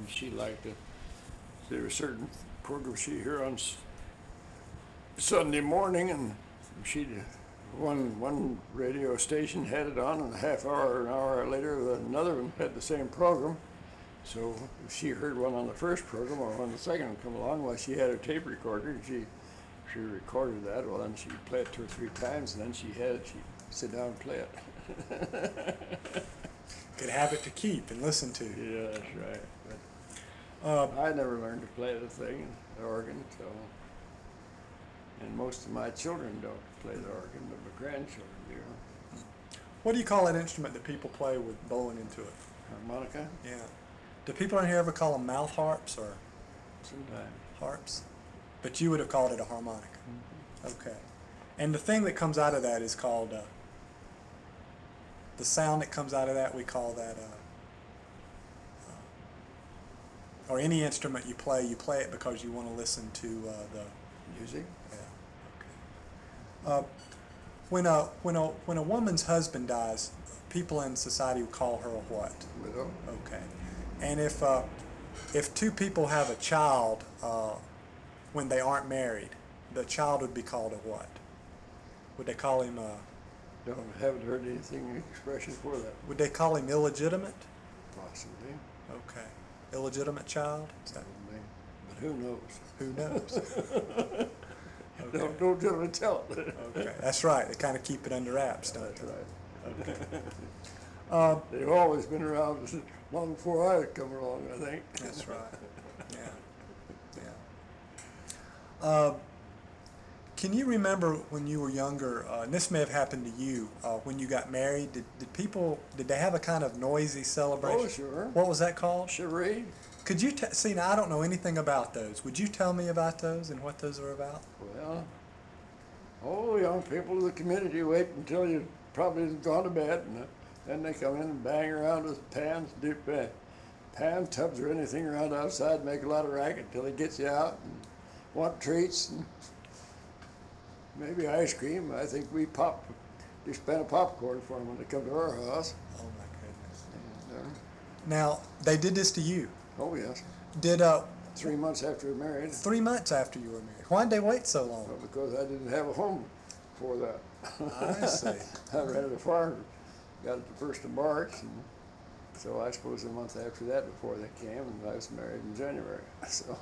she liked it. There were certain programs she hear on Sunday morning, and she'd one radio station had it on, and a half hour or an hour later, another one had the same program. So if she heard one on the first program or when the second one come along, well, she had her tape recorder, and she recorded that. Well, then she'd play it 2 or 3 times, and then she'd sit down and play it. Good habit to keep and listen to. Yeah, that's right. But I never learned to play the thing, the organ, so. And most of my children don't play the organ, but my grandchildren do. What do you call that instrument that people play with bowling into it? Harmonica? Yeah. Do people around here ever call them mouth harps or Sometimes. harps? But you would have called it a harmonica. Mm-hmm. Okay. And the thing that comes out of that is called, the sound that comes out of that, we call that, or any instrument you play it because you want to listen to the music. Yeah. Okay. When a woman's husband dies, people in society would call her a what? Widow. Okay. And if 2 people have a child when they aren't married, the child would be called a what? Would they call him Haven't heard anything expression for that. Would they call him illegitimate? Possibly. Okay. Illegitimate child? Is that, but who knows? who knows? Okay. Don't generally tell it. Okay. That's right. They kind of keep it under wraps, don't That's they? right. Okay. They've always been around long before I come along, I think. That's right. Yeah. Can you remember when you were younger, and this may have happened to you, when you got married, did they have a kind of noisy celebration? Oh, sure. What was that called? Charade. Could you see, now I don't know anything about those. Would you tell me about those and what those are about? Well, young people of the community wait until you probably gone to bed, and then they come in and bang around with pans, pan tubs or anything around outside, make a lot of racket until he gets you out and want treats and maybe ice cream. I think we spent a popcorn for them when they come to our house. Oh my goodness. And, now, they did this to you? oh yes. Did 3 months after we were married. 3 months after you were married. Why'd they wait so long? Well, because I didn't have a home for that. I see. I rented a farm, got it the 1st of March, and so I suppose a month after that before they came, and I was married in January. So,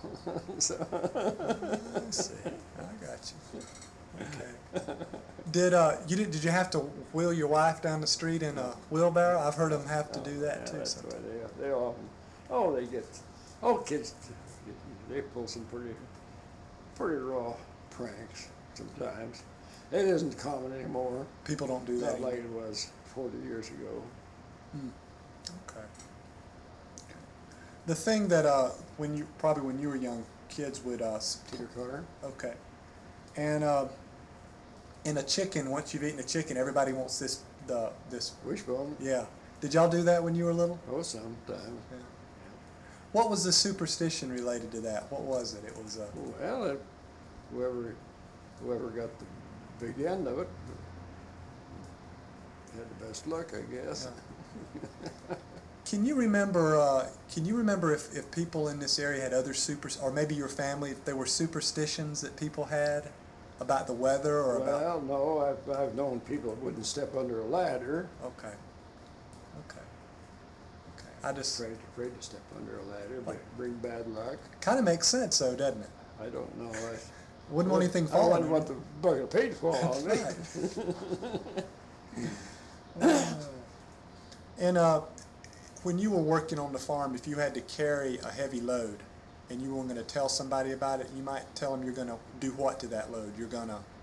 I see. I got you. Okay. Did you have to wheel your wife down the street in a wheelbarrow? I've heard them have to do that too. That's Sometimes. why they often, kids, they pull some pretty raw pranks sometimes. It isn't common anymore. People don't do that. Not like it was 40 years ago. Okay. The thing that when you were young, kids would Teeter totter. Okay. And in a chicken, once you've eaten a chicken, everybody wants this Wishbone. Yeah. Did y'all do that when you were little? Oh, sometimes. Yeah. What was the superstition related to that? What was it? It was Well, whoever got the big end of it had the best luck, I guess. Yeah. Can you remember if people in this area had other or maybe your family, if there were superstitions that people had about the weather or about? Well, no, I've known people that wouldn't step under a ladder. Okay. I just afraid to step under a ladder, but bring bad luck. Kind of makes sense, though, doesn't it? I don't know. Wouldn't want anything falling. I wouldn't want the bucket of paint to fall on me. Right. And when you were working on the farm, if you had to carry a heavy load and you were going to tell somebody about it, you might tell them you're going to do what to that load? You're going to